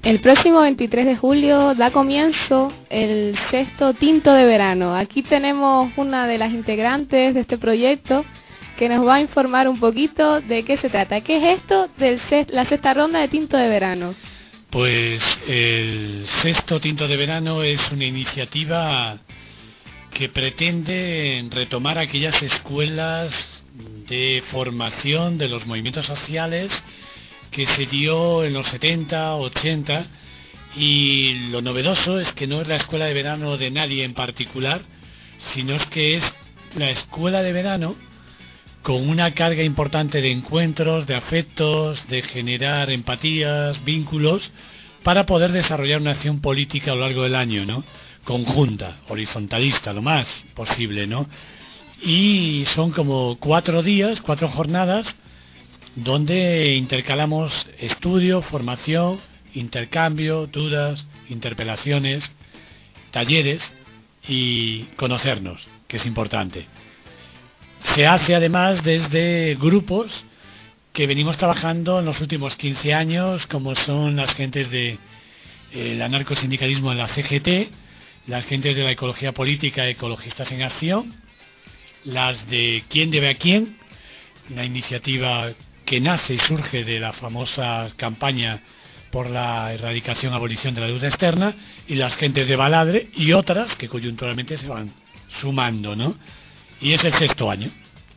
El próximo 23 de julio da comienzo el sexto Tinto de Verano. Aquí tenemos una de las integrantes de este proyecto que nos va a informar un poquito de qué se trata. ¿Qué es esto de la sexta ronda de Tinto de Verano? Pues el sexto Tinto de Verano es una iniciativa que pretende retomar aquellas escuelas de formación de los movimientos sociales que se dio en los 70, 80, y lo novedoso es que no es la escuela de verano de nadie en particular, sino es que es la escuela de verano con una carga importante de encuentros, de afectos, de generar empatías, vínculos, para poder desarrollar una acción política a lo largo del año, ¿no? Conjunta, horizontalista, lo más posible, ¿no? Y son como 4 días, 4 jornadas, donde intercalamos estudio, formación, intercambio, dudas, interpelaciones, talleres y conocernos, que es importante. Se hace además desde grupos que venimos trabajando en los últimos 15 años, como son las gentes del anarcosindicalismo en la CGT, las gentes de la ecología política, Ecologistas en Acción, las de ¿Quién debe a quién?, una iniciativa que nace y surge de la famosa campaña por la erradicación, abolición de la deuda externa, y las gentes de Baladre y otras que coyunturalmente se van sumando, ¿no? Y es el sexto año.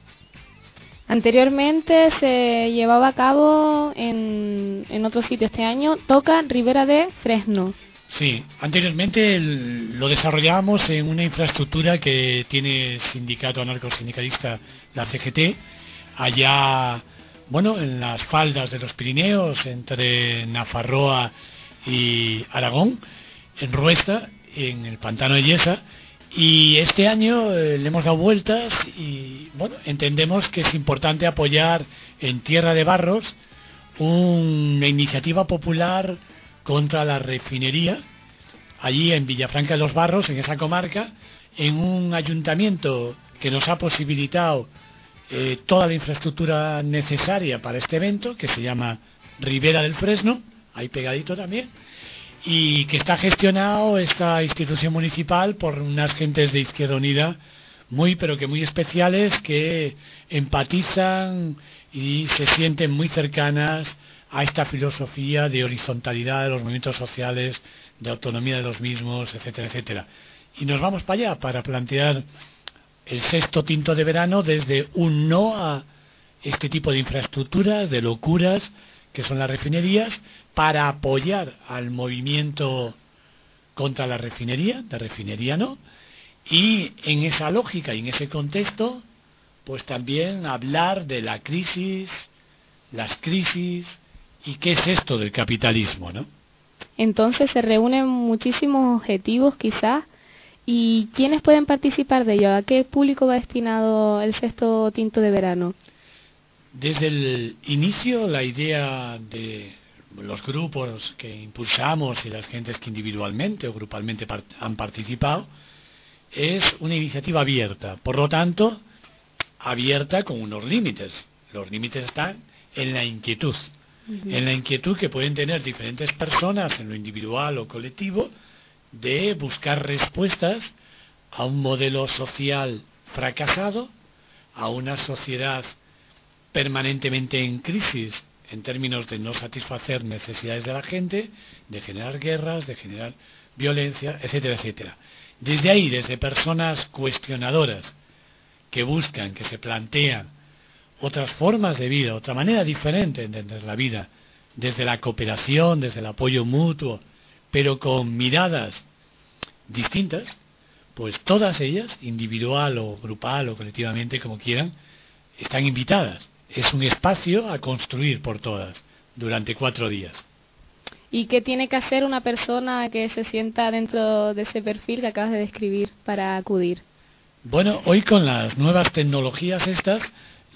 Anteriormente se llevaba a cabo en otro sitio. Este año toca Ribera de Fresno. Sí, anteriormente lo desarrollábamos en una infraestructura que tiene el sindicato anarcosindicalista, la CGT, allá, bueno, en las faldas de los Pirineos, entre Nafarroa y Aragón, en Ruesta, en el pantano de Yesa. Y este año le hemos dado vueltas y, bueno, entendemos que es importante apoyar en Tierra de Barros una iniciativa popular contra la refinería, allí en Villafranca de los Barros, en esa comarca, en un ayuntamiento que nos ha posibilitado toda la infraestructura necesaria para este evento, que se llama Ribera del Fresno, ahí pegadito también, y que está gestionado esta institución municipal por unas gentes de Izquierda Unida muy, pero que muy especiales, que empatizan y se sienten muy cercanas a esta filosofía de horizontalidad de los movimientos sociales, de autonomía de los mismos, etcétera, etcétera. Y nos vamos para allá para plantear el sexto Tinto de Verano desde un no a este tipo de infraestructuras, de locuras que son las refinerías, para apoyar al movimiento contra la refinería, de refinería no, y en esa lógica y en ese contexto, pues también hablar de la crisis, las crisis y qué es esto del capitalismo, ¿no? Entonces se reúnen muchísimos objetivos quizás. ¿Y quiénes pueden participar de ello? ¿A qué público va destinado el sexto Tinto de Verano? Desde el inicio, la idea de los grupos que impulsamos y las gentes que individualmente o grupalmente han participado es una iniciativa abierta. Por lo tanto, abierta con unos límites. Los límites están en la inquietud. En la inquietud que pueden tener diferentes personas en lo individual o colectivo, de buscar respuestas a un modelo social fracasado, a una sociedad permanentemente en crisis en términos de no satisfacer necesidades de la gente, de generar guerras, de generar violencia, etcétera, etcétera. Desde ahí, desde personas cuestionadoras que buscan, que se plantean otras formas de vida, otra manera diferente de entender la vida, desde la cooperación, desde el apoyo mutuo, pero con miradas distintas, pues todas ellas, individual o grupal o colectivamente, como quieran, están invitadas. Es un espacio a construir por todas durante 4 días. ¿Y qué tiene que hacer una persona que se sienta dentro de ese perfil que acabas de describir para acudir? Bueno, hoy con las nuevas tecnologías estas,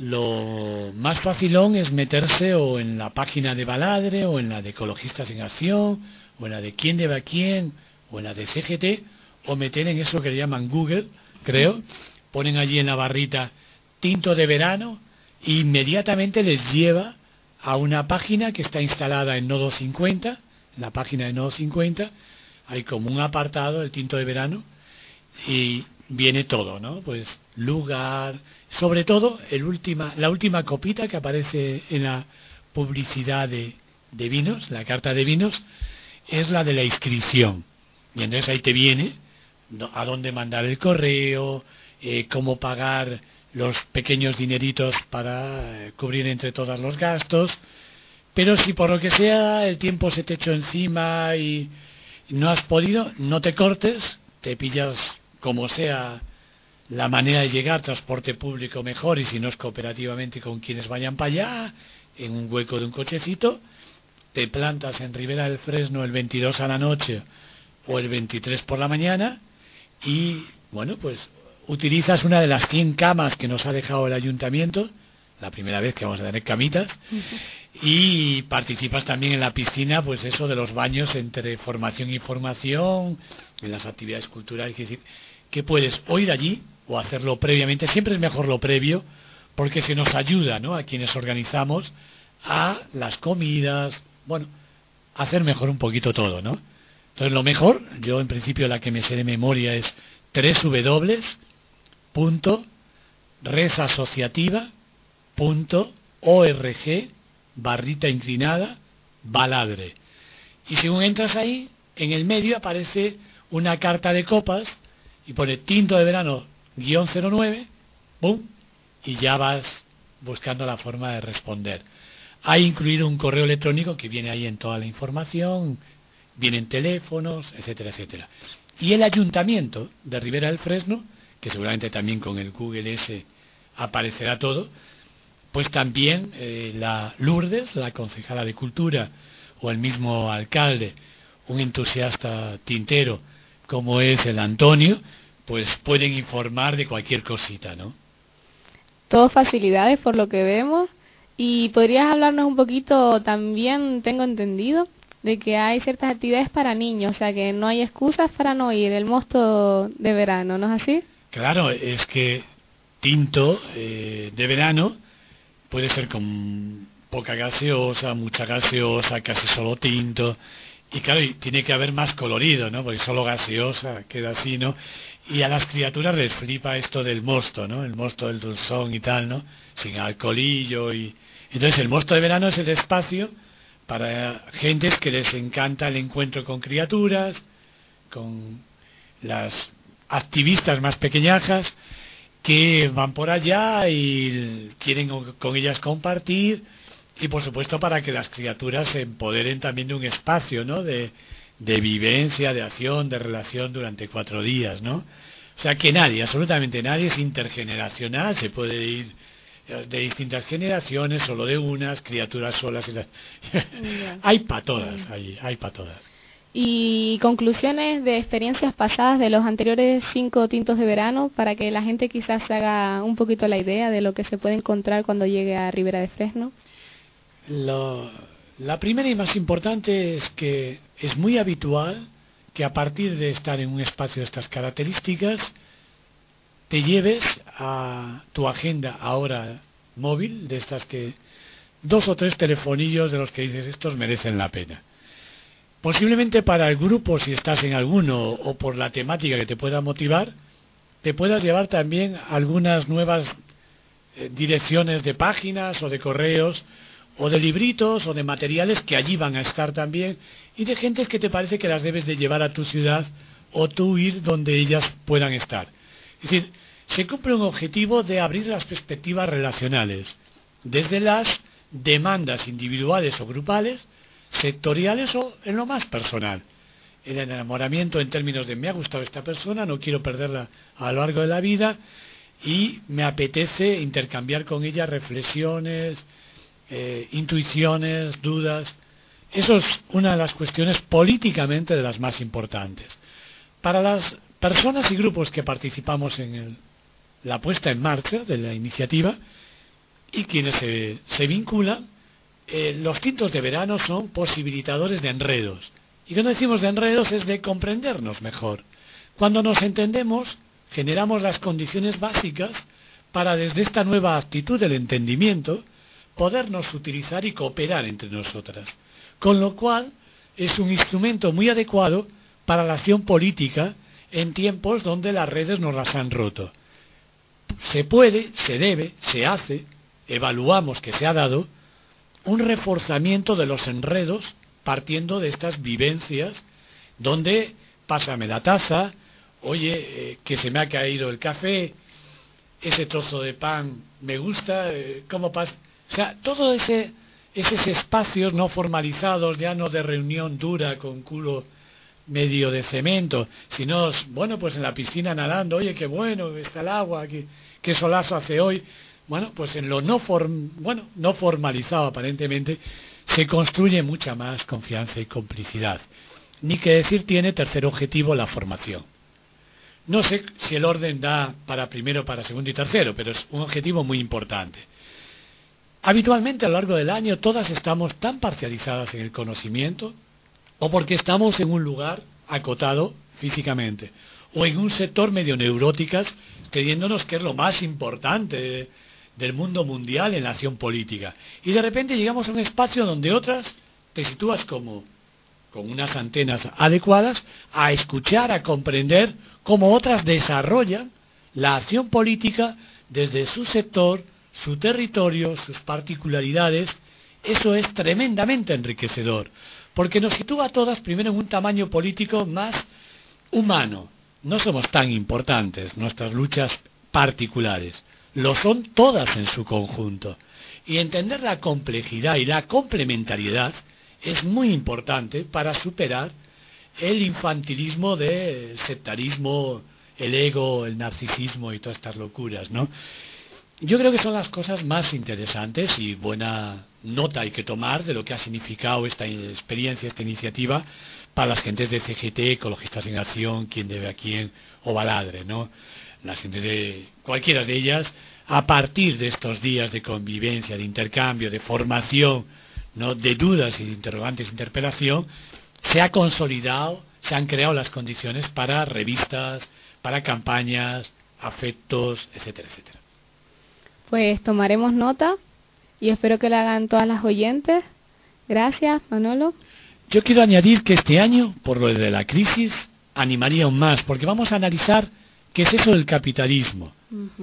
lo más facilón es meterse o en la página de Baladre, o en la de Ecologistas en Acción, o en la de Quién debe a quién, o en la de CGT, o meter en eso que le llaman Google, creo, ponen allí en la barrita Tinto de Verano, e inmediatamente les lleva a una página que está instalada en Nodo 50, en la página de Nodo 50, hay como un apartado, el tinto de verano, y viene todo, ¿no? Pues lugar, sobre todo la última copita que aparece en la publicidad de vinos, la carta de vinos, es la de la inscripción. Y entonces ahí te viene a dónde mandar el correo, cómo pagar los pequeños dineritos para cubrir entre todos los gastos. Pero si por lo que sea el tiempo se te echó encima y no has podido, no te cortes, te pillas como sea la manera de llegar, transporte público mejor, y si no es cooperativamente con quienes vayan para allá, en un hueco de un cochecito, te plantas en Ribera del Fresno el 22 a la noche o el 23 por la mañana y, bueno, pues utilizas una de las 100 camas que nos ha dejado el ayuntamiento, la primera vez que vamos a tener camitas, y participas también en la piscina, pues eso de los baños entre formación y formación, en las actividades culturales, es decir, que puedes o ir allí o hacerlo previamente. Siempre es mejor lo previo porque se nos ayuda, ¿no?, a quienes organizamos a las comidas, bueno, hacer mejor un poquito todo, ¿no? Entonces lo mejor, yo en principio la que me sé de memoria es www.redasociativa.org/baladre. Y según entras ahí, en el medio aparece una carta de copas y pone tinto de verano -09, ¡pum!, y ya vas buscando la forma de responder. Hay incluido un correo electrónico que viene ahí en toda la información, vienen teléfonos, etcétera, etcétera. Y el ayuntamiento de Ribera del Fresno, que seguramente también con el Google S aparecerá todo, pues también la Lourdes, la concejala de Cultura, o el mismo alcalde, un entusiasta tintero como es el Antonio, pues pueden informar de cualquier cosita, ¿no? Todo facilidades por lo que vemos. Y podrías hablarnos un poquito, también tengo entendido, de que hay ciertas actividades para niños, o sea que no hay excusas para no ir, el mosto de verano, ¿no es así? Claro, es que tinto de verano puede ser con poca gaseosa, mucha gaseosa, casi solo tinto, y claro, y tiene que haber más colorido, ¿no? Porque solo gaseosa queda así, ¿no? Y a las criaturas les flipa esto del mosto, ¿no? El mosto del dulzón y tal, ¿no? Sin alcoholillo y... Entonces el mosto de verano es el espacio para gentes que les encanta el encuentro con criaturas, con las activistas más pequeñajas que van por allá y quieren con ellas compartir, y por supuesto para que las criaturas se empoderen también de un espacio, ¿no?, de vivencia, de acción, de relación durante 4 días, ¿no? O sea que nadie, absolutamente nadie, es intergeneracional, se puede ir de distintas generaciones, solo de unas, criaturas solas. Hay para todas, hay para todas. Y conclusiones de experiencias pasadas de los anteriores 5 tintos de verano, para que la gente quizás se haga un poquito la idea de lo que se puede encontrar cuando llegue a Ribera de Fresno. La primera y más importante es que es muy habitual que a partir de estar en un espacio de estas características te lleves a tu agenda ahora móvil, de estas que 2 o 3 telefonillos de los que dices estos merecen la pena. Posiblemente para el grupo, si estás en alguno, o por la temática que te pueda motivar, te puedas llevar también algunas nuevas direcciones de páginas o de correos o de libritos o de materiales que allí van a estar también, y de gentes que te parece que las debes de llevar a tu ciudad o tú ir donde ellas puedan estar. Es decir, se cumple un objetivo de abrir las perspectivas relacionales desde las demandas individuales o grupales, sectoriales o en lo más personal. El enamoramiento en términos de me ha gustado esta persona, no quiero perderla a lo largo de la vida y me apetece intercambiar con ella reflexiones, intuiciones, dudas. Eso es una de las cuestiones políticamente de las más importantes. Para las personas y grupos que participamos en la puesta en marcha de la iniciativa y quienes se vinculan, los tintos de verano son posibilitadores de enredos. Y cuando decimos de enredos es de comprendernos mejor. Cuando nos entendemos, generamos las condiciones básicas para, desde esta nueva actitud del entendimiento, podernos utilizar y cooperar entre nosotras. Con lo cual, es un instrumento muy adecuado para la acción política en tiempos donde las redes nos las han roto. Se puede, se debe, se hace, evaluamos que se ha dado un reforzamiento de los enredos partiendo de estas vivencias donde pásame la taza, oye, que se me ha caído el café, ese trozo de pan me gusta, ¿cómo pasa? O sea, todo esos espacios no formalizados, ya no de reunión dura con culo medio de cemento, sino, bueno, pues en la piscina nadando, oye, qué bueno está el agua, qué solazo hace hoy. Bueno, pues en lo no formalizado aparentemente, se construye mucha más confianza y complicidad. Ni que decir tiene tercer objetivo la formación. No sé si el orden da para primero, para segundo y tercero, pero es un objetivo muy importante. Habitualmente a lo largo del año todas estamos tan parcializadas en el conocimiento, o porque estamos en un lugar acotado físicamente, o en un sector medio neuróticas, creyéndonos que es lo más importante del mundo mundial en la acción política. Y de repente llegamos a un espacio donde otras te sitúas como con unas antenas adecuadas a escuchar, a comprender cómo otras desarrollan la acción política desde su sector, su territorio, sus particularidades. Eso es tremendamente enriquecedor, porque nos sitúa a todas primero en un tamaño político más humano. No somos tan importantes nuestras luchas particulares, lo son todas en su conjunto. Y entender la complejidad y la complementariedad es muy importante para superar el infantilismo del sectarismo, el ego, el narcisismo y todas estas locuras, ¿no? Yo creo que son las cosas más interesantes y buena nota hay que tomar de lo que ha significado esta experiencia, esta iniciativa para las gentes de CGT, Ecologistas en Acción, Quién debe a quién o Baladre, ¿no? Las gentes de cualquiera de ellas, a partir de estos días de convivencia, de intercambio, de formación, ¿no?, de dudas y de interrogantes, interpelación, se ha consolidado, se han creado las condiciones para revistas, para campañas, afectos, etcétera, etcétera. Pues tomaremos nota y espero que la hagan todas las oyentes. Gracias, Manolo. Yo quiero añadir que este año, por lo de la crisis, animaría aún más, porque vamos a analizar qué es eso del capitalismo,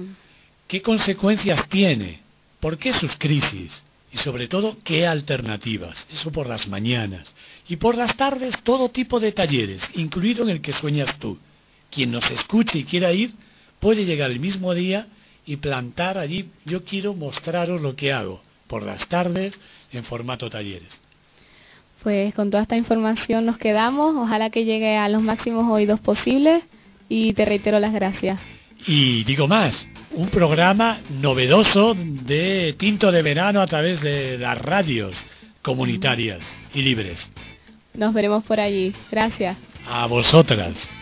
qué consecuencias tiene, por qué sus crisis y sobre todo qué alternativas. Eso por las mañanas. Y por las tardes todo tipo de talleres, incluido en el que sueñas tú. Quien nos escuche y quiera ir puede llegar el mismo día y plantar allí. Yo quiero mostraros lo que hago por las tardes en formato talleres. Pues con toda esta información nos quedamos. Ojalá que llegue a los máximos oídos posibles y te reitero las gracias. Y digo más, un programa novedoso de Tinto de Verano a través de las radios comunitarias y libres. Nos veremos por allí. Gracias. A vosotras.